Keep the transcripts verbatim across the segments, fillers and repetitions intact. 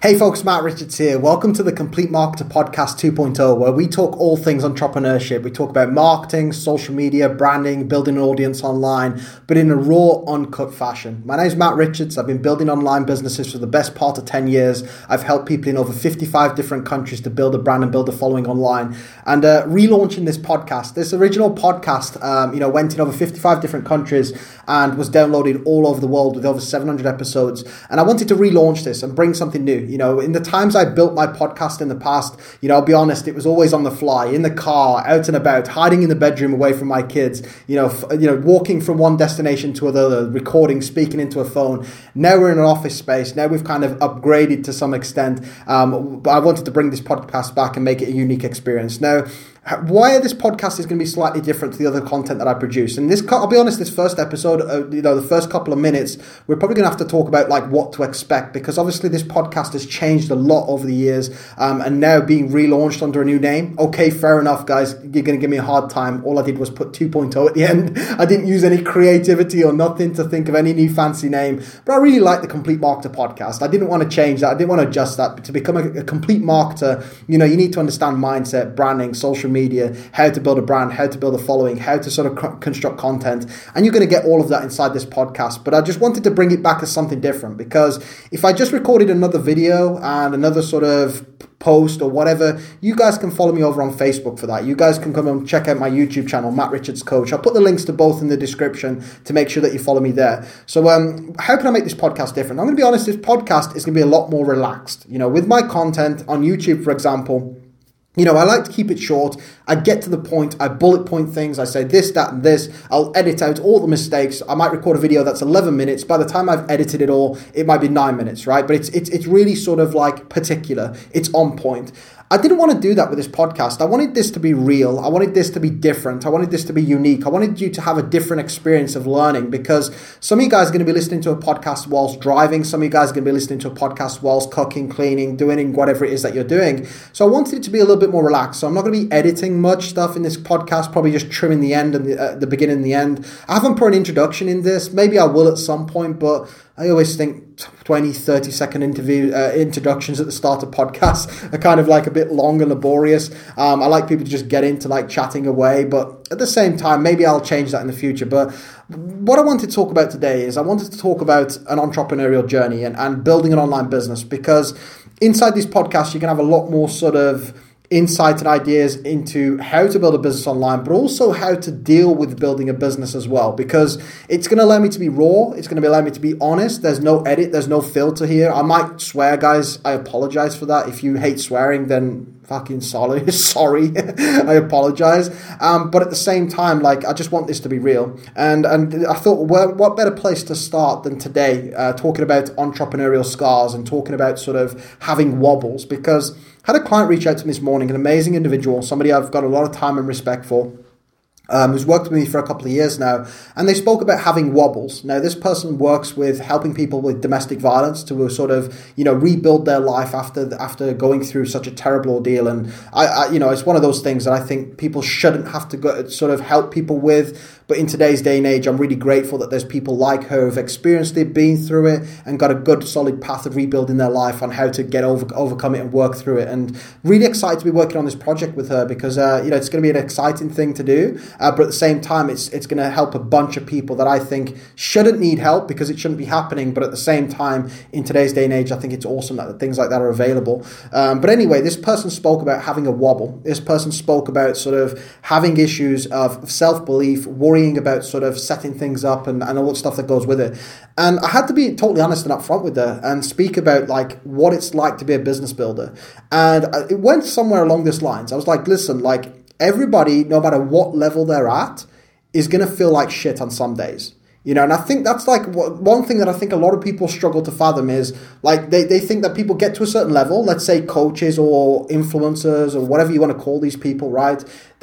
Hey folks, Matt Richards here. Welcome to the Complete Marketer Podcast two point oh, where we talk all things entrepreneurship. We talk about marketing, social media, branding, building an audience online, but in a raw, uncut fashion. My name is Matt Richards. I've been building online businesses for the best part of ten years. I've helped people in over fifty-five different countries to build a brand and build a following online. And uh, relaunching this podcast, this original podcast, um, you know, went in over fifty-five different countries and was downloaded all over the world with over seven hundred episodes. And I wanted to relaunch this and bring something new. You know, in the times I built my podcast in the past, you know, I'll be honest, it was always on the fly, in the car, out and about, hiding in the bedroom away from my kids, you know, f- you know, walking from one destination to another, recording, speaking into a phone. Now we're in an office space. Now we've kind of upgraded to some extent. Um, but I wanted to bring this podcast back and make it a unique experience. Now, why this podcast is going to be slightly different to the other content that I produce. And this, I'll be honest, this first episode, uh, you know, the first couple of minutes, we're probably going to have to talk about like what to expect, because obviously this podcast has changed a lot over the years, um, and now being relaunched under a new name. Okay, fair enough, guys. You're going to give me a hard time. All I did was put two point oh at the end. I didn't use any creativity or nothing to think of any new fancy name, but I really like the Complete Marketer Podcast. I didn't want to change that. I didn't want to adjust that. But to become a, a complete marketer, you know, you need to understand mindset, branding, social media, media, how to build a brand, how to build a following, how to sort of c- construct content. And you're going to get all of that inside this podcast. But I just wanted to bring it back as something different, because if I just recorded another video and another sort of post or whatever, you guys can follow me over on Facebook for that. You guys can come and check out my YouTube channel, Matt Richards Coach. I'll put the links to both in the description to make sure that you follow me there. So um, how can I make this podcast different? I'm going to be honest, this podcast is going to be a lot more relaxed. You know, with my content on YouTube, for example, you know, I like to keep it short. I get to the point. I bullet point things. I say this, that, and this. I'll edit out all the mistakes. I might record a video that's eleven minutes. By the time I've edited it all, it might be nine minutes, right? But it's it's it's really sort of like particular. It's on point. I didn't want to do that with this podcast. I wanted this to be real. I wanted this to be different. I wanted this to be unique. I wanted you to have a different experience of learning, because some of you guys are going to be listening to a podcast whilst driving. Some of you guys are going to be listening to a podcast whilst cooking, cleaning, doing whatever it is that you're doing. So I wanted it to be a little bit more relaxed. So I'm not going to be editing much stuff in this podcast, probably just trimming the end and the, uh, the beginning and the end. I haven't put an introduction in this. Maybe I will at some point, but I always think twenty, thirty second interview uh, introductions at the start of podcasts are kind of like a bit long and laborious. Um, I like people to just get into like chatting away, but at the same time, maybe I'll change that in the future. But what I wanted to talk about today is I wanted to talk about an entrepreneurial journey and, and building an online business, because inside this podcast, you can have a lot more sort of insight and ideas into how to build a business online, but also how to deal with building a business as well, because it's going to allow me to be raw. It's going to allow me to be honest. There's no edit. There's no filter here. I might swear, guys. I apologize for that. If you hate swearing, then fucking sorry. Sorry. I apologize. Um, but at the same time, like, I just want this to be real. And and I thought, well, what better place to start than today, uh, talking about entrepreneurial scars and talking about sort of having wobbles, because I had a client reach out to me this morning, an amazing individual, somebody I've got a lot of time and respect for, Um, who's worked with me for a couple of years now, and they spoke about having wobbles. Now, this person works with helping people with domestic violence to sort of, you know, rebuild their life after after going through such a terrible ordeal. And I, I you know, it's one of those things that I think people shouldn't have to go sort of help people with. But in today's day and age, I'm really grateful that there's people like her who've experienced it, been through it, and got a good solid path of rebuilding their life on how to get over overcome it and work through it. And really excited to be working on this project with her, because uh, you know, it's going to be an exciting thing to do. Uh, but at the same time, it's it's going to help a bunch of people that I think shouldn't need help, because it shouldn't be happening. But at the same time, in today's day and age, I think it's awesome that things like that are available. Um, but anyway, this person spoke about having a wobble. This person spoke about sort of having issues of self-belief, worrying about sort of setting things up and, and all the stuff that goes with it. And I had to be totally honest and upfront with her and speak about like what it's like to be a business builder. And it went somewhere along this lines. I was like, listen, like, everybody, no matter what level they're at, is going to feel like shit on some days. You know, and I think that's like one thing that I think a lot of people struggle to fathom is like they, they think that people get to a certain level, let's say coaches or influencers or whatever you want to call these people, right? They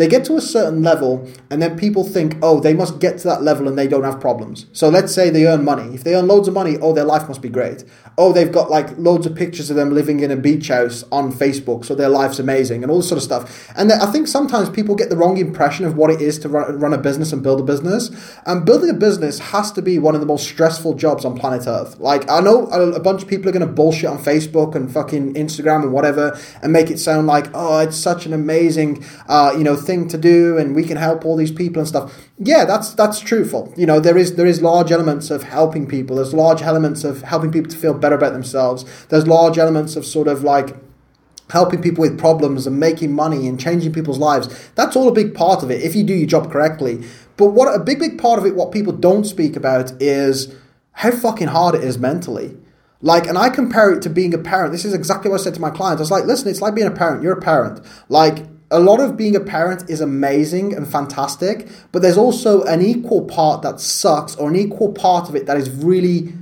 They get to a certain level and then people think, oh, they must get to that level and they don't have problems. So let's say they earn money. If they earn loads of money, oh, their life must be great. Oh, they've got like loads of pictures of them living in a beach house on Facebook, so their life's amazing and all this sort of stuff. And I think sometimes people get the wrong impression of what it is to run, run a business and build a business. And building a business has to be one of the most stressful jobs on planet Earth. Like, I know a bunch of people are going to bullshit on Facebook and fucking Instagram and whatever and make it sound like, oh, it's such an amazing, uh, you know, thing to do and we can help all these people and stuff. Yeah, that's that's truthful. You know, there is there is large elements of helping people. There's large elements of helping people to feel better about themselves. There's large elements of sort of like helping people with problems and making money and changing people's lives. That's all a big part of it if you do your job correctly. But what a big, big part of it, what people don't speak about is how fucking hard it is mentally. Like, and I compare it to being a parent. This is exactly what I said to my clients. I was like, listen, it's like being a parent. You're a parent. Like, a lot of being a parent is amazing and fantastic, but there's also an equal part that sucks, or an equal part of it that is really,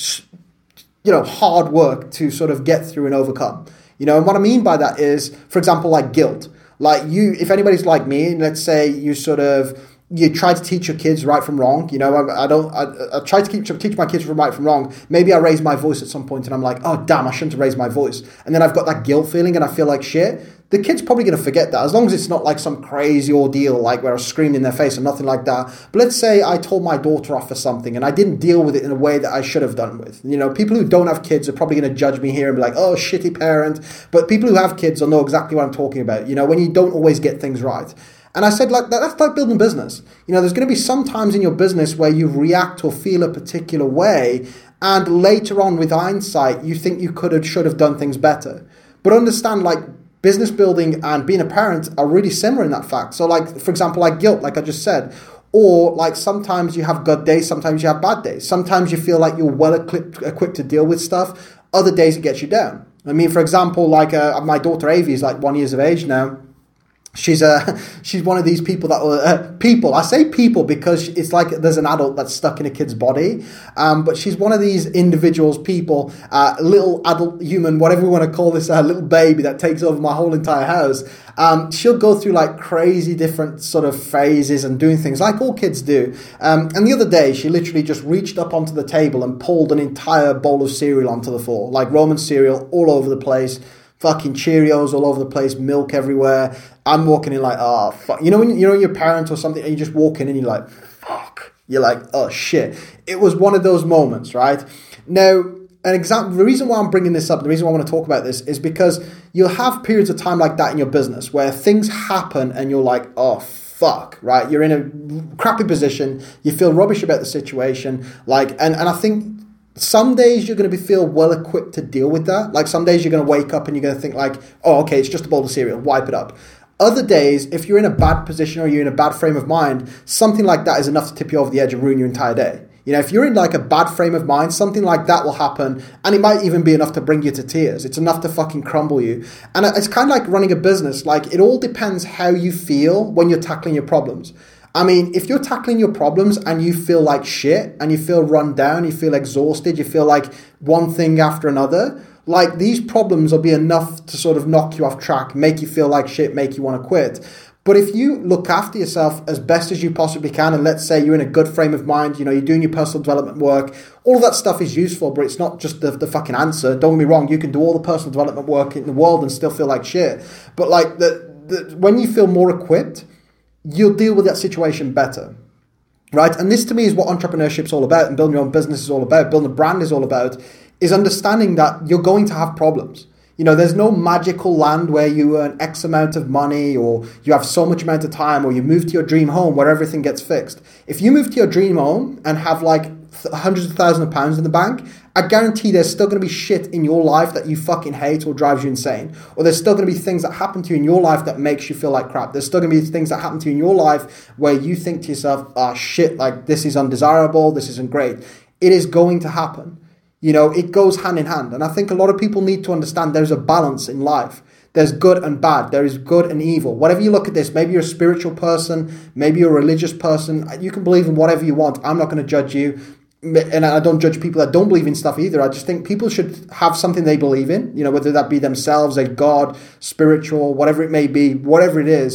you know, hard work to sort of get through and overcome. You know, and what I mean by that is, for example, like guilt. Like you, if anybody's like me, let's say you sort of, you try to teach your kids right from wrong. You know, I, I don't, I, I try to keep, teach my kids from right from wrong. Maybe I raise my voice at some point and I'm like, oh, damn, I shouldn't have raised my voice. And then I've got that guilt feeling and I feel like shit. The kid's probably going to forget that, as long as it's not like some crazy ordeal, like where I screamed in their face or nothing like that. But let's say I told my daughter off for something and I didn't deal with it in a way that I should have done with. You know, people who don't have kids are probably going to judge me here and be like, oh, shitty parent. But people who have kids will know exactly what I'm talking about. You know, when you don't always get things right. And I said, like, that's like building a business. You know, there's going to be some times in your business where you react or feel a particular way, and later on with hindsight, you think you could have, should have done things better. But understand, like, business building and being a parent are really similar in that fact. So, like, for example, like guilt, like I just said, or like sometimes you have good days, sometimes you have bad days. Sometimes you feel like you're well equipped, equipped to deal with stuff. Other days it gets you down. I mean, for example, like uh, my daughter Avi is like one years of age now. She's a she's one of these people that uh, people I say people because it's like there's an adult that's stuck in a kid's body, um, but she's one of these individuals, people, uh, little adult human, whatever we want to call this, uh, little baby that takes over my whole entire house. Um, she'll go through like crazy different sort of phases and doing things like all kids do. Um, and the other day, she literally just reached up onto the table and pulled an entire bowl of cereal onto the floor, like Roman cereal all over the place. Fucking Cheerios all over the place, milk everywhere. I'm walking in like, oh, fuck. You know when you know your parent or something, and you just walk in and you're like, fuck. You're like, oh, shit. It was one of those moments, right? Now, an example, the reason why I'm bringing this up, the reason why I want to talk about this is because you'll have periods of time like that in your business where things happen and you're like, oh, fuck, right? You're in a crappy position. You feel rubbish about the situation. Like, and, and I think some days you're going to be feel well equipped to deal with that. Like some days you're going to wake up and you're going to think like, oh, okay, it's just a bowl of cereal, wipe it up. Other days, if you're in a bad position or you're in a bad frame of mind, something like that is enough to tip you over the edge and ruin your entire day. You know, if you're in like a bad frame of mind, something like that will happen, and it might even be enough to bring you to tears. It's enough to fucking crumble you. And it's kind of like running a business. Like it all depends how you feel when you're tackling your problems. I mean, if you're tackling your problems and you feel like shit and you feel run down, you feel exhausted, you feel like one thing after another, like these problems will be enough to sort of knock you off track, make you feel like shit, make you want to quit. But if you look after yourself as best as you possibly can, and let's say you're in a good frame of mind, you know, you're doing your personal development work, all of that stuff is useful, but it's not just the, the fucking answer. Don't get me wrong, you can do all the personal development work in the world and still feel like shit. But like the, the when you feel more equipped, you'll deal with that situation better, right? And this to me is what entrepreneurship's all about, and building your own business is all about, building a brand is all about, is understanding that you're going to have problems. You know, there's no magical land where you earn X amount of money or you have so much amount of time or you move to your dream home where everything gets fixed. If you move to your dream home and have like hundreds of thousands of pounds in the bank, I guarantee there's still going to be shit in your life that you fucking hate or drives you insane. Or there's still going to be things that happen to you in your life that makes you feel like crap. There's still going to be things that happen to you in your life where you think to yourself, ah, oh, shit, like this is undesirable, this isn't great. It is going to happen. You know, it goes hand in hand. And I think a lot of people need to understand there's a balance in life. There's good and bad. There is good and evil. Whatever you look at this, maybe you're a spiritual person, maybe you're a religious person. You can believe in whatever you want. I'm not going to judge you. And I don't judge people that don't believe in stuff either. I just think people should have something they believe in, you know, whether that be themselves, a God, spiritual, whatever it may be, whatever it is.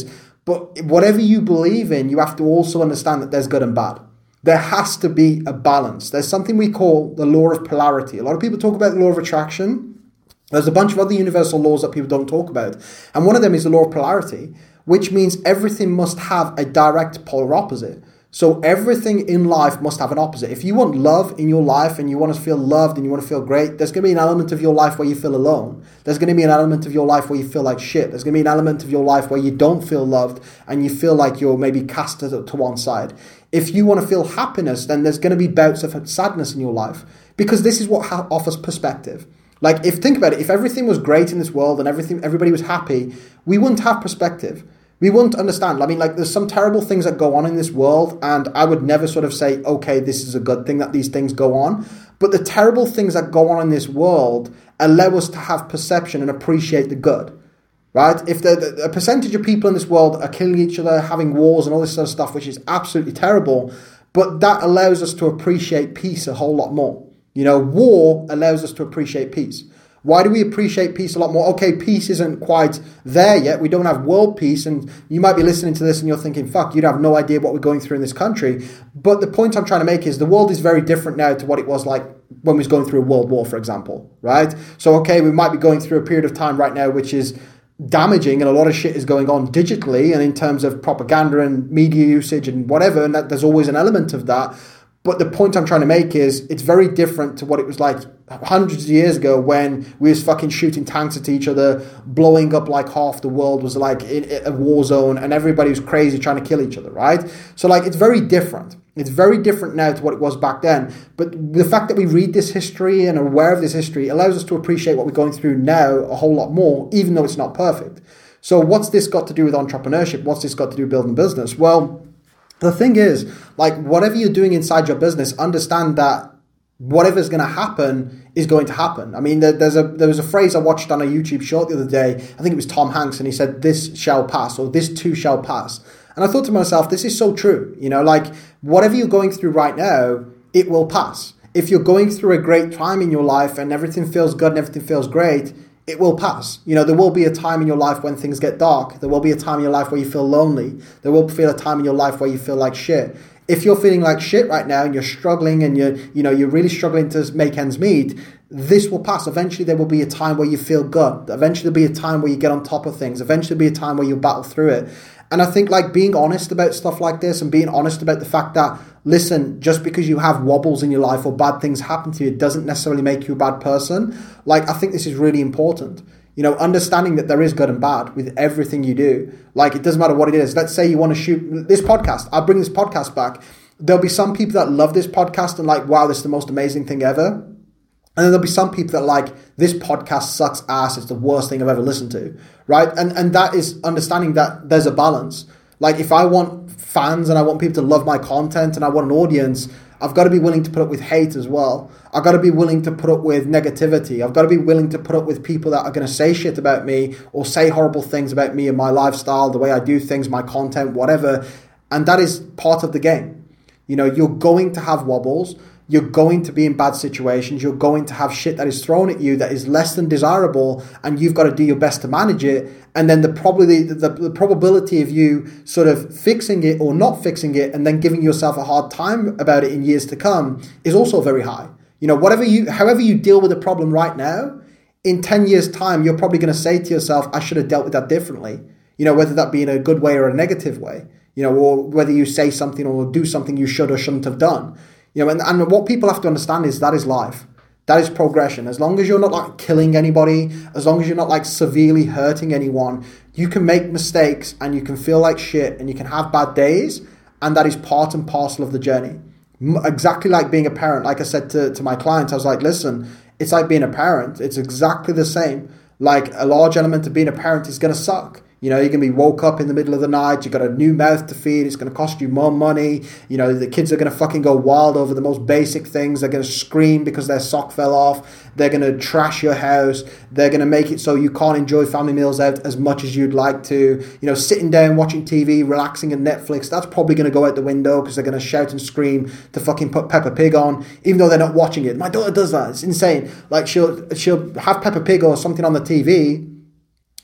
But whatever you believe in, you have to also understand that there's good and bad. There has to be a balance. There's something we call the law of polarity. A lot of people talk about the law of attraction. There's a bunch of other universal laws that people don't talk about. And one of them is the law of polarity, which means everything must have a direct polar opposite. So everything in life must have an opposite. If you want love in your life and you want to feel loved and you want to feel great, there's going to be an element of your life where you feel alone. There's going to be an element of your life where you feel like shit. There's going to be an element of your life where you don't feel loved and you feel like you're maybe cast to one side. If you want to feel happiness, then there's going to be bouts of sadness in your life, because this is what ha- offers perspective. Like, if think about it, if everything was great in this world and everything, everybody was happy, we wouldn't have perspective. We wouldn't understand. I mean, like, there's some terrible things that go on in this world, and I would never sort of say, okay, this is a good thing that these things go on. But the terrible things that go on in this world allow us to have perception and appreciate the good, right? If the, the, a percentage of people in this world are killing each other, having wars and all this sort of stuff, which is absolutely terrible, but that allows us to appreciate peace a whole lot more. You know, war allows us to appreciate peace. Why do we appreciate peace a lot more? Okay, peace isn't quite there yet. We don't have world peace. And you might be listening to this and you're thinking, fuck, you'd have no idea what we're going through in this country. But the point I'm trying to make is the world is very different now to what it was like when we was going through a world war, for example, right? So, okay, we might be going through a period of time right now which is damaging, and a lot of shit is going on digitally and in terms of propaganda and media usage and whatever. And that, there's always an element of that. But the point I'm trying to make is it's very different to what it was like hundreds of years ago when we was fucking shooting tanks at each other, blowing up like half the world was like in a war zone and everybody was crazy trying to kill each other, right? So like it's very different. It's very different now to what it was back then. But the fact that we read this history and are aware of this history allows us to appreciate what we're going through now a whole lot more, even though it's not perfect. So what's this got to do with entrepreneurship? What's this got to do with building business? Well, the thing is, like, whatever you're doing inside your business, understand that whatever's going to happen is going to happen. I mean, there, there's a there was a phrase I watched on a YouTube short the other day. I think it was Tom Hanks, and he said, "This shall pass," or "This too shall pass." And I thought to myself, this is so true. You know, like, whatever you're going through right now, it will pass. If you're going through a great time in your life and everything feels good and everything feels great, it will pass. You know, there will be a time in your life when things get dark. There will be a time in your life where you feel lonely. There will be a time in your life where you feel like shit. If you're feeling like shit right now and you're struggling and you're, you know, you're really struggling to make ends meet, this will pass. Eventually there will be a time where you feel good. Eventually there'll be a time where you get on top of things. Eventually there'll be a time where you battle through it. And I think, like, being honest about stuff like this and being honest about the fact that, listen, just because you have wobbles in your life or bad things happen to you doesn't necessarily make you a bad person. Like, I think this is really important. You know, understanding that there is good and bad with everything you do. Like, it doesn't matter what it is. Let's say you want to shoot this podcast. I'll bring this podcast back. There'll be some people that love this podcast and like, wow, this is the most amazing thing ever. And then there'll be some people that like, this podcast sucks ass. It's the worst thing I've ever listened to, right? And and that is understanding that there's a balance. Like, if I want fans and I want people to love my content and I want an audience, I've got to be willing to put up with hate as well. I've got to be willing to put up with negativity. I've got to be willing to put up with people that are going to say shit about me or say horrible things about me and my lifestyle, the way I do things, my content, whatever. And that is part of the game. You know, you're going to have wobbles. You're going to be in bad situations. You're going to have shit that is thrown at you that is less than desirable, and you've got to do your best to manage it. And then the probably the, the probability of you sort of fixing it or not fixing it and then giving yourself a hard time about it in years to come is also very high. You know, whatever you, however you deal with a problem right now, in ten years' time, you're probably going to say to yourself, I should have dealt with that differently. You know, whether that be in a good way or a negative way, you know, or whether you say something or do something you should or shouldn't have done. You know, and, and what people have to understand is that is life. That is progression. As long as you're not like killing anybody, as long as you're not like severely hurting anyone, you can make mistakes and you can feel like shit and you can have bad days. And that is part and parcel of the journey. Exactly like being a parent. Like I said to, to my clients, I was like, listen, it's like being a parent. It's exactly the same. Like, a large element of being a parent is going to suck. You know, you're going to be woke up in the middle of the night. You've got a new mouth to feed. It's going to cost you more money. You know, the kids are going to fucking go wild over the most basic things. They're going to scream because their sock fell off. They're going to trash your house. They're going to make it so you can't enjoy family meals out as much as you'd like to. You know, sitting down, watching T V, relaxing on Netflix, that's probably going to go out the window because they're going to shout and scream to fucking put Peppa Pig on, even though they're not watching it. My daughter does that. It's insane. Like, she'll she'll have Peppa Pig or something on the T V,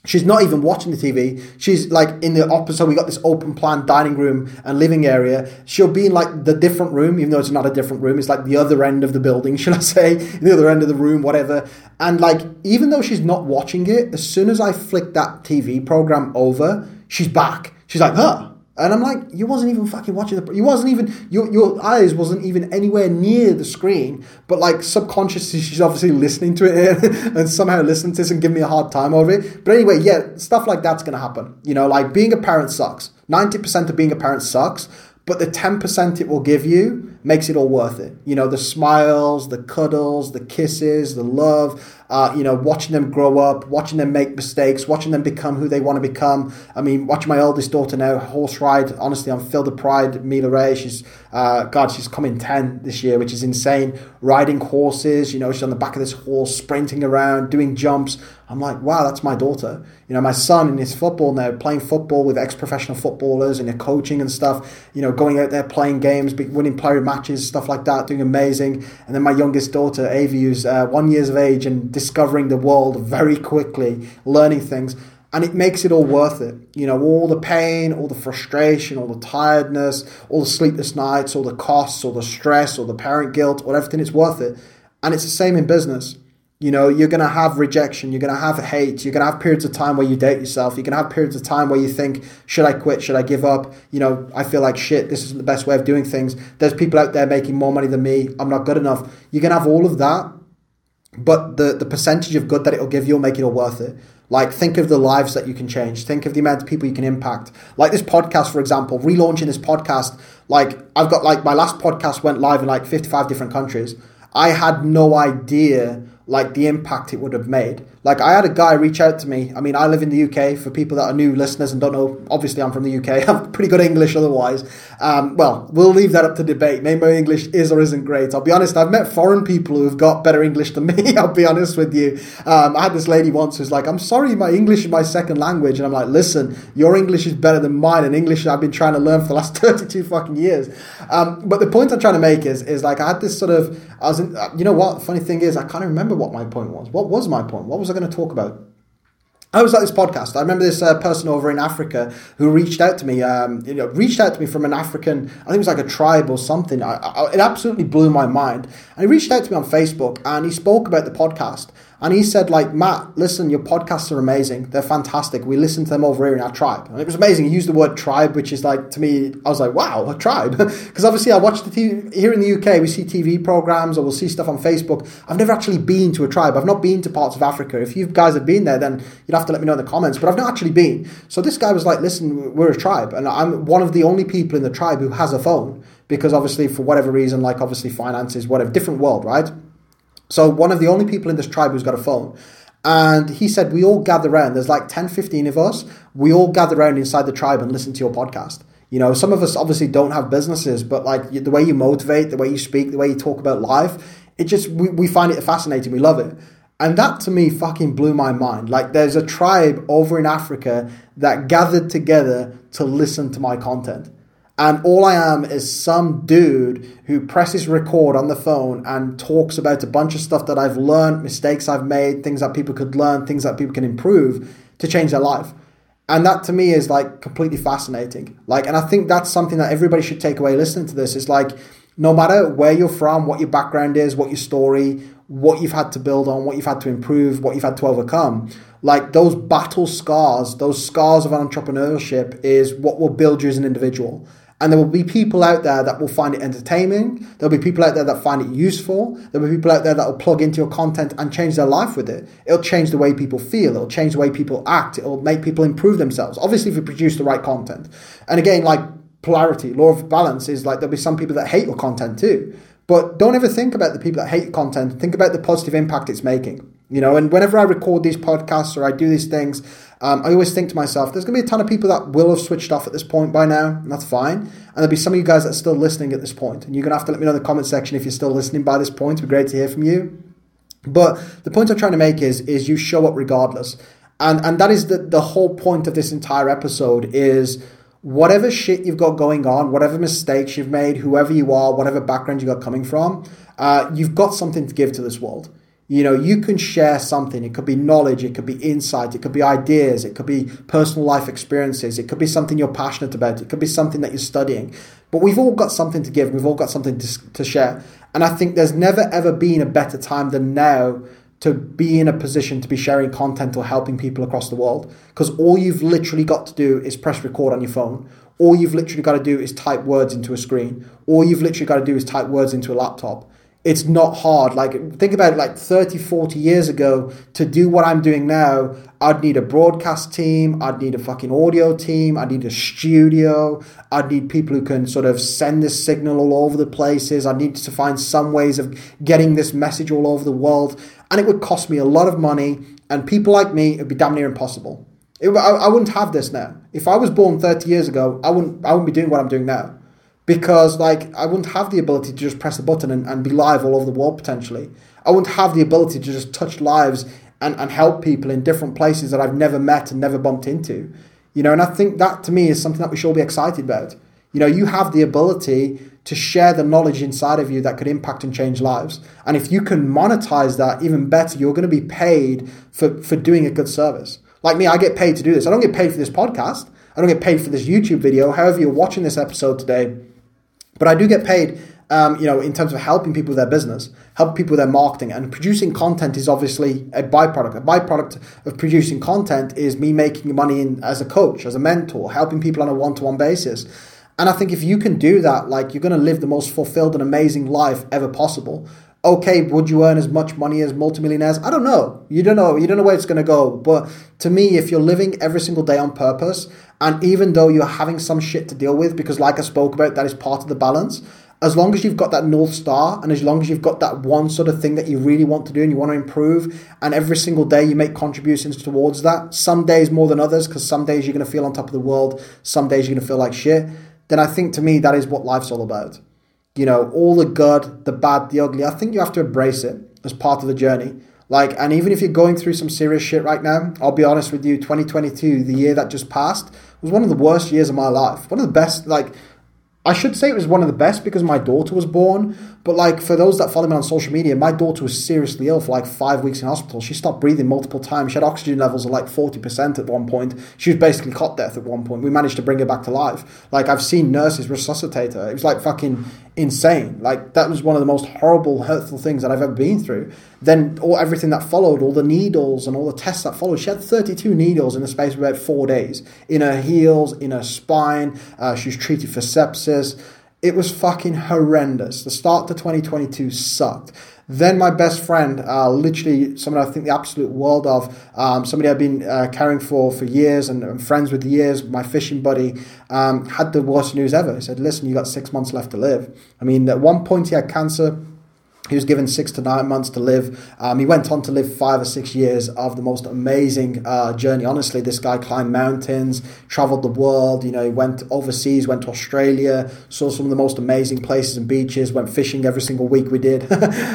She's not even watching the T V. She's like in the opposite. So we got this open plan dining room and living area. She'll be in like the different room, even though it's not a different room. It's like the other end of the building, should I say? The other end of the room, whatever. And like, even though she's not watching it, as soon as I flick that T V program over, she's back. She's like, huh? And I'm like, you wasn't even fucking watching the, you wasn't even, your your eyes wasn't even anywhere near the screen, but like subconsciously she's obviously listening to it and somehow listening to this and giving me a hard time over it. But anyway, yeah, stuff like that's going to happen. You know, like being a parent sucks. ninety percent of being a parent sucks, but the ten percent it will give you makes it all worth it. You know, the smiles, the cuddles, the kisses, the love, uh, you know, watching them grow up, watching them make mistakes, watching them become who they want to become. I mean, watching my oldest daughter now horse ride, honestly, I'm filled with pride. Mila Ray, she's, uh, God, she's coming ten this year, which is insane. Riding horses, you know, she's on the back of this horse, sprinting around, doing jumps. I'm like, wow, that's my daughter. You know, my son in his football now, playing football with ex-professional footballers and coaching and stuff, you know, going out there, playing games, winning player matches, stuff like that, doing amazing. And then my youngest daughter, Avi, who's uh, one years of age and discovering the world very quickly, learning things. And it makes it all worth it. You know, all the pain, all the frustration, all the tiredness, all the sleepless nights, all the costs, all the stress, all the parent guilt, all everything, it's worth it. And it's the same in business. You know, you're going to have rejection. You're going to have hate. You're going to have periods of time where you doubt yourself. You're going to have periods of time where you think, should I quit? Should I give up? You know, I feel like shit. This isn't the best way of doing things. There's people out there making more money than me. I'm not good enough. You're going to have all of that. But the, the percentage of good that it'll give you will make it all worth it. Like, think of the lives that you can change. Think of the amount of people you can impact. Like this podcast, for example, relaunching this podcast. Like, I've got like, my last podcast went live in like fifty-five different countries. I had no idea like the impact it would have made. Like, I had a guy reach out to me. I mean, I live in the U K. For people that are new listeners and don't know, obviously I'm from the U K. I have pretty good English otherwise. Um, well, we'll leave that up to debate. Maybe my English is or isn't great. I'll be honest, I've met foreign people who've got better English than me. I'll be honest with you. Um, I had this lady once who's like, I'm sorry, my English is my second language. And I'm like, listen, your English is better than mine. And English I've been trying to learn for the last thirty-two fucking years. Um, but the point I'm trying to make is, is like, I had this sort of, I was in, you know what, funny thing is, I can't remember what my point was. What was my point? What was I going to talk about? I was at this podcast. I remember this uh, person over in Africa who reached out to me, um, you know, reached out to me from an African, I think it was like a tribe or something. I, I, it absolutely blew my mind. And he reached out to me on Facebook and he spoke about the podcast. And he said, like, Matt, listen, your podcasts are amazing. They're fantastic. We listen to them over here in our tribe. And it was amazing. He used the word tribe, which is like, to me, I was like, wow, a tribe. Because obviously I watch the T V, here in the U K, we see T V programs or we'll see stuff on Facebook. I've never actually been to a tribe. I've not been to parts of Africa. If you guys have been there, then you'd have to let me know in the comments. But I've not actually been. So this guy was like, listen, we're a tribe. And I'm one of the only people in the tribe who has a phone. Because obviously, for whatever reason, like obviously finances, whatever, different world, right? So one of the only people in this tribe who's got a phone. And he said, we all gather around. There's like ten, fifteen of us. We all gather around inside the tribe and listen to your podcast. You know, some of us obviously don't have businesses, but like the way you motivate, the way you speak, the way you talk about life, it just, we, we find it fascinating. We love it. And that to me fucking blew my mind. Like there's a tribe over in Africa that gathered together to listen to my content. And all I am is some dude who presses record on the phone and talks about a bunch of stuff that I've learned, mistakes I've made, things that people could learn, things that people can improve to change their life. And that to me is like completely fascinating. Like, and I think that's something that everybody should take away listening to this. Is like, no matter where you're from, what your background is, what your story, what you've had to build on, what you've had to improve, what you've had to overcome, like those battle scars, those scars of entrepreneurship is what will build you as an individual. And there will be people out there that will find it entertaining. There'll be people out there that find it useful. There'll be people out there that will plug into your content and change their life with it. It'll change the way people feel. It'll change the way people act. It'll make people improve themselves. Obviously, if you produce the right content. And again, like polarity, law of balance is like there'll be some people that hate your content too. But don't ever think about the people that hate your content. Think about the positive impact it's making. You know, and whenever I record these podcasts or I do these things, um, I always think to myself, there's going to be a ton of people that will have switched off at this point by now, and that's fine. And there'll be some of you guys that are still listening at this point. And you're going to have to let me know in the comment section if you're still listening by this point. It'd be great to hear from you. But the point I'm trying to make is, is you show up regardless. And and that is the, the whole point of this entire episode is whatever shit you've got going on, whatever mistakes you've made, whoever you are, whatever background you got coming from, uh, you've got something to give to this world. You know, you can share something. It could be knowledge, it could be insight, it could be ideas, it could be personal life experiences, it could be something you're passionate about, it could be something that you're studying. But we've all got something to give, we've all got something to, to share. And I think there's never ever been a better time than now to be in a position to be sharing content or helping people across the world. Because all you've literally got to do is press record on your phone. All you've literally got to do is type words into a screen. All you've literally got to do is type words into a laptop. It's not hard. Like, think about it, like thirty, forty years ago, to do what I'm doing now, I'd need a broadcast team, I'd need a fucking audio team, I'd need a studio, I'd need people who can sort of send this signal all over the places, I'd need to find some ways of getting this message all over the world, and it would cost me a lot of money, and people like me, it'd be damn near impossible. It, I, I wouldn't have this now. If I was born thirty years ago, I wouldn't, I wouldn't be doing what I'm doing now. Because like I wouldn't have the ability to just press a button and, and be live all over the world potentially. I wouldn't have the ability to just touch lives and, and help people in different places that I've never met and never bumped into. You know, and I think that to me is something that we should all be excited about. You know, you have the ability to share the knowledge inside of you that could impact and change lives. And if you can monetize that even better, you're going to be paid for, for doing a good service. Like me, I get paid to do this. I don't get paid for this podcast. I don't get paid for this YouTube video. However you're watching this episode today, but I do get paid, um, you know, in terms of helping people with their business, helping people with their marketing, and producing content is obviously a byproduct. A byproduct of producing content is me making money in, as a coach, as a mentor, helping people on a one-to-one basis. And I think if you can do that, like, you're going to live the most fulfilled and amazing life ever possible. Okay, would you earn as much money as multimillionaires? I don't know. You don't know. You don't know where it's going to go. But to me, if you're living every single day on purpose, and even though you're having some shit to deal with, because like I spoke about, that is part of the balance, as long as you've got that North Star, and as long as you've got that one sort of thing that you really want to do and you want to improve, and every single day you make contributions towards that, some days more than others, because some days you're going to feel on top of the world, some days you're going to feel like shit, then I think to me that is what life's all about. You know, all the good, the bad, the ugly. I think you have to embrace it as part of the journey. Like, and even if you're going through some serious shit right now, I'll be honest with you, twenty twenty-two, the year that just passed, was one of the worst years of my life. One of the best, like, I should say it was one of the best because my daughter was born. But like, for those that follow me on social media, my daughter was seriously ill for like five weeks in hospital. She stopped breathing multiple times. She had oxygen levels of like forty percent at one point. She was basically cot death at one point. We managed to bring her back to life. Like, I've seen nurses resuscitate her. It was like fucking insane. Like, that was one of the most horrible, hurtful things that I've ever been through. Then all everything that followed, all the needles and all the tests that followed. She had thirty-two needles in the space of about four days. In her heels, in her spine. Uh, she was treated for sepsis. It was fucking horrendous. The start to twenty twenty-two sucked. Then my best friend, uh, literally someone I think the absolute world of, um, somebody I've been uh, caring for for years and, and friends with years, my fishing buddy, um, had the worst news ever. He said, listen, you got six months left to live. I mean, at one point he had cancer. He was given six to nine months to live. Um, he went on to live five or six years of the most amazing uh, journey. Honestly, this guy climbed mountains, traveled the world. You know, he went overseas, went to Australia, saw some of the most amazing places and beaches, went fishing every single week we did.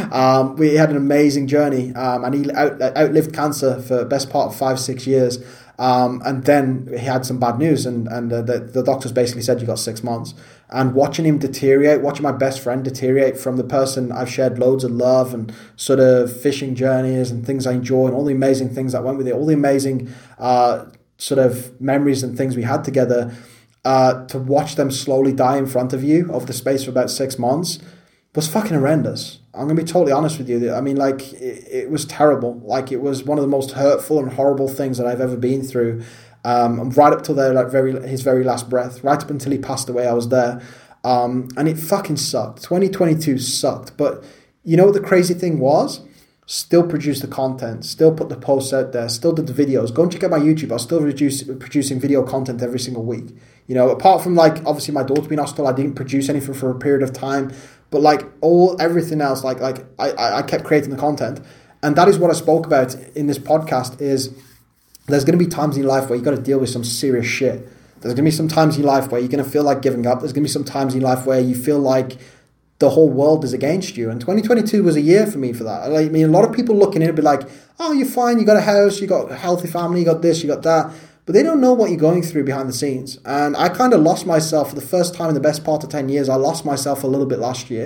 um, we had an amazing journey, um, and he out, outlived cancer for the best part of five, six years. Um, and then he had some bad news, and, and uh, the, the doctors basically said, you got six months. And watching him deteriorate, watching my best friend deteriorate from the person I've shared loads of love and sort of fishing journeys and things I enjoy and all the amazing things that went with it, all the amazing uh, sort of memories and things we had together, uh, to watch them slowly die in front of you over the space of about six months was fucking horrendous. I'm going to be totally honest with you. I mean, like, it, it was terrible. Like, it was one of the most hurtful and horrible things that I've ever been through. Um, right up till there, like very his very last breath, right up until he passed away, I was there. Um, and it fucking sucked. twenty twenty-two sucked. But you know what the crazy thing was? Still produced the content, still put the posts out there, still did the videos. Go and check out my YouTube. I was still reduce, producing video content every single week. You know, apart from, like, obviously my daughter being hospital, I didn't produce anything for a period of time. But like all everything else, like like I, I kept creating the content. And that is what I spoke about in this podcast is there's going to be times in your life where you've got to deal with some serious shit. There's going to be some times in your life where you're going to feel like giving up. There's going to be some times in your life where you feel like the whole world is against you. And twenty twenty-two was a year for me for that. I mean, a lot of people looking in and be like, oh, you're fine. You got a house. You got a healthy family. You got this. You got that. But they don't know what you're going through behind the scenes. And I kind of lost myself for the first time in the best part of ten years. I lost myself a little bit last year.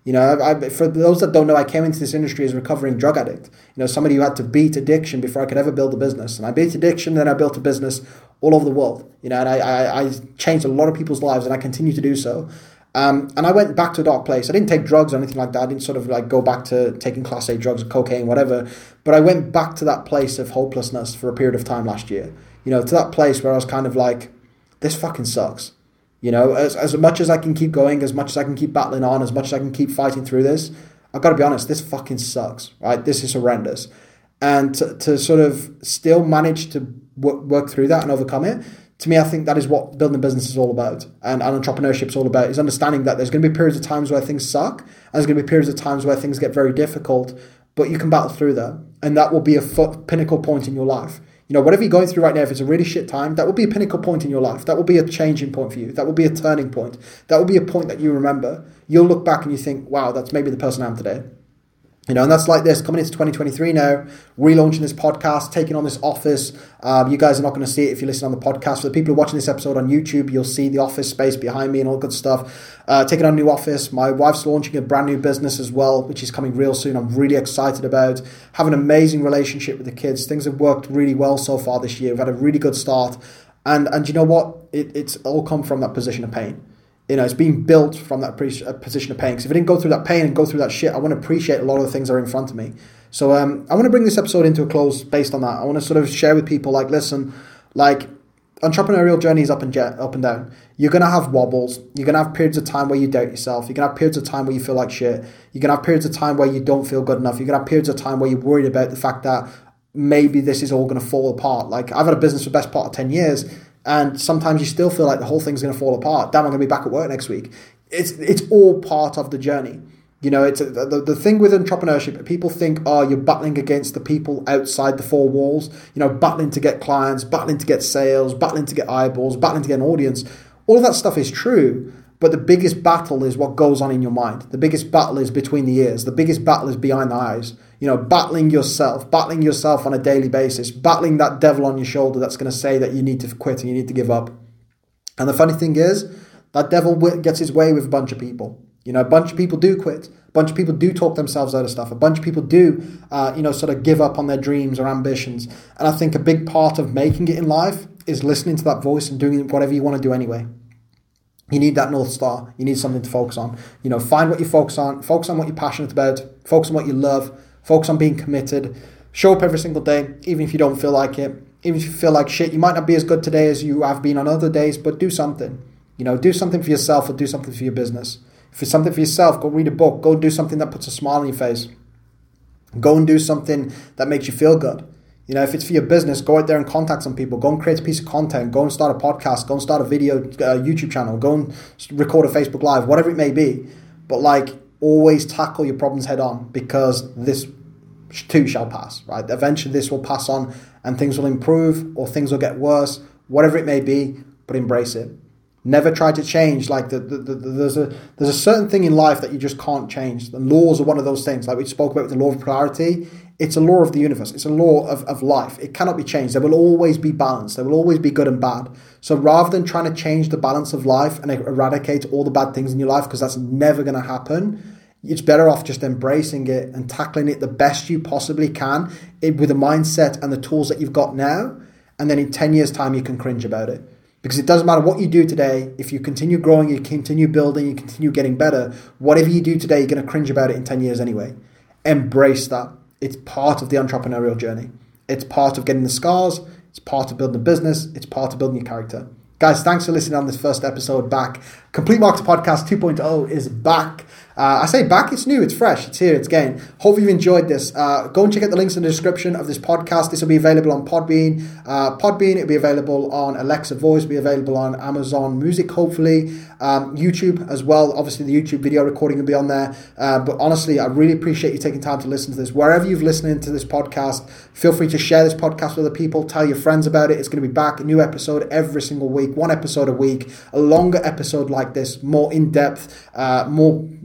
You know, I, for those that don't know, I came into this industry as a recovering drug addict. You know, somebody who had to beat addiction before I could ever build a business. And I beat addiction, then I built a business all over the world. You know, and I, I, I changed a lot of people's lives, and I continue to do so. Um, and I went back to a dark place. I didn't take drugs or anything like that. I didn't sort of like go back to taking class A drugs or cocaine, whatever. But I went back to that place of hopelessness for a period of time last year. You know, to that place where I was kind of like, this fucking sucks. You know, as as much as I can keep going, as much as I can keep battling on, as much as I can keep fighting through this, I've got to be honest, this fucking sucks, right? This is horrendous. And to, to sort of still manage to work, work through that and overcome it, to me, I think that is what building a business is all about. And, and entrepreneurship is all about, is understanding that there's going to be periods of times where things suck, and there's going to be periods of times where things get very difficult, but you can battle through that. And that will be a foot, pinnacle point in your life. You know, whatever you're going through right now, if it's a really shit time, that will be a pinnacle point in your life. That will be a changing point for you. That will be a turning point. That will be a point that you remember. You'll look back and you think, wow, that's maybe the person I am today. You know, and that's like this, coming into twenty twenty-three now, relaunching this podcast, taking on this office. Um, you guys are not going to see it if you listen on the podcast. For the people who are watching this episode on YouTube, you'll see the office space behind me and all good stuff. Uh, taking on a new office. My wife's launching a brand new business as well, which is coming real soon. I'm really excited about. Have an amazing relationship with the kids. Things have worked really well so far this year. We've had a really good start. And and you know what? It, it's all come from that position of pain. You know, it's being built from that pre- position of pain. Because if I didn't go through that pain and go through that shit, I want to appreciate a lot of the things that are in front of me. So um, I want to bring this episode into a close based on that. I want to sort of share with people, like, listen, like, entrepreneurial journey is up and jet, up and down. You're going to have wobbles. You're going to have periods of time where you doubt yourself. You're going to have periods of time where you feel like shit. You're going to have periods of time where you don't feel good enough. You're going to have periods of time where you're worried about the fact that maybe this is all going to fall apart. Like, I've had a business for the best part of ten years. And sometimes you still feel like the whole thing's going to fall apart. Damn, I'm going to be back at work next week. It's it's all part of the journey. You know, it's a, the, the thing with entrepreneurship. People think, oh, you're battling against the people outside the four walls. You know, battling to get clients, battling to get sales, battling to get eyeballs, battling to get an audience. All of that stuff is true. But the biggest battle is what goes on in your mind. The biggest battle is between the ears. The biggest battle is behind the eyes. You know, battling yourself, battling yourself on a daily basis, battling that devil on your shoulder that's going to say that you need to quit and you need to give up. And the funny thing is, that devil gets his way with a bunch of people. You know, a bunch of people do quit. A bunch of people do talk themselves out of stuff. A bunch of people do, uh, you know, sort of give up on their dreams or ambitions. And I think a big part of making it in life is listening to that voice and doing whatever you want to do anyway. You need that North Star. You need something to focus on. You know, find what you focus on. Focus on what you're passionate about. Focus on what you love. Focus on being committed. Show up every single day, even if you don't feel like it. Even if you feel like shit, you might not be as good today as you have been on other days, but do something. You know, do something for yourself or do something for your business. If it's something for yourself, go read a book. Go do something that puts a smile on your face. Go and do something that makes you feel good. You know, if it's for your business, go out there and contact some people. Go and create a piece of content. Go and start a podcast. Go and start a video uh, YouTube channel. Go and record a Facebook Live, whatever it may be. But like, always tackle your problems head on, because this too shall pass, right? Eventually this will pass on and things will improve or things will get worse, whatever it may be, but embrace it. Never try to change. Like the, the, the, there's a there's a certain thing in life that you just can't change. The laws are one of those things. Like we spoke about with the law of polarity, it's a law of the universe. It's a law of, of life. It cannot be changed. There will always be balance. There will always be good and bad. So rather than trying to change the balance of life and eradicate all the bad things in your life, because that's never going to happen, it's better off just embracing it and tackling it the best you possibly can with the mindset and the tools that you've got now. And then in ten years' time, you can cringe about it. Because it doesn't matter what you do today, if you continue growing, you continue building, you continue getting better, whatever you do today, you're going to cringe about it in ten years anyway. Embrace that. It's part of the entrepreneurial journey. It's part of getting the scars. It's part of building a business. It's part of building your character. Guys, thanks for listening on this first episode back. Complete Marketer Podcast two point oh is back. Uh, I say back, it's new, it's fresh, it's here, it's game. Hope you've enjoyed this. Uh, go and check out the links in the description of this podcast. This will be available on Podbean. Uh, Podbean, it'll be available on Alexa Voice, it'll be available on Amazon Music, hopefully. Um, YouTube as well. Obviously, the YouTube video recording will be on there. Uh, but honestly, I really appreciate you taking time to listen to this. Wherever you've listened to this podcast, feel free to share this podcast with other people. Tell your friends about it. It's going to be back, a new episode every single week, one episode a week, a longer episode like this, more in-depth, uh, more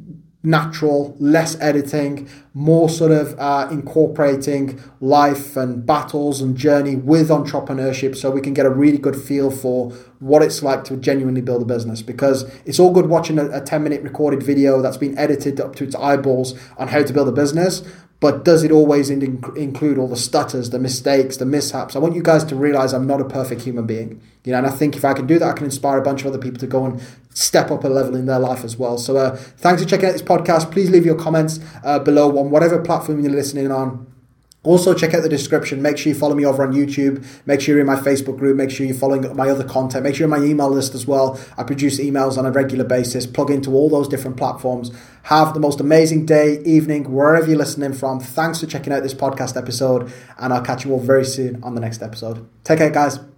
natural, less editing, more sort of uh, incorporating life and battles and journey with entrepreneurship, so we can get a really good feel for what it's like to genuinely build a business. Because it's all good watching a, a ten minute recorded video that's been edited up to its eyeballs on how to build a business, but does it always in- include all the stutters, the mistakes, the mishaps? I want you guys to realize I'm not a perfect human being. You know, and I think if I can do that, I can inspire a bunch of other people to go and step up a level in their life as well. So uh, thanks for checking out this podcast. Please leave your comments uh, below on whatever platform you're listening on. Also, check out the description. Make sure you follow me over on YouTube. Make sure you're in my Facebook group. Make sure you're following my other content. Make sure you're in my email list as well. I produce emails on a regular basis. Plug into all those different platforms. Have the most amazing day, evening, wherever you're listening from. Thanks for checking out this podcast episode, and I'll catch you all very soon on the next episode. Take care, guys.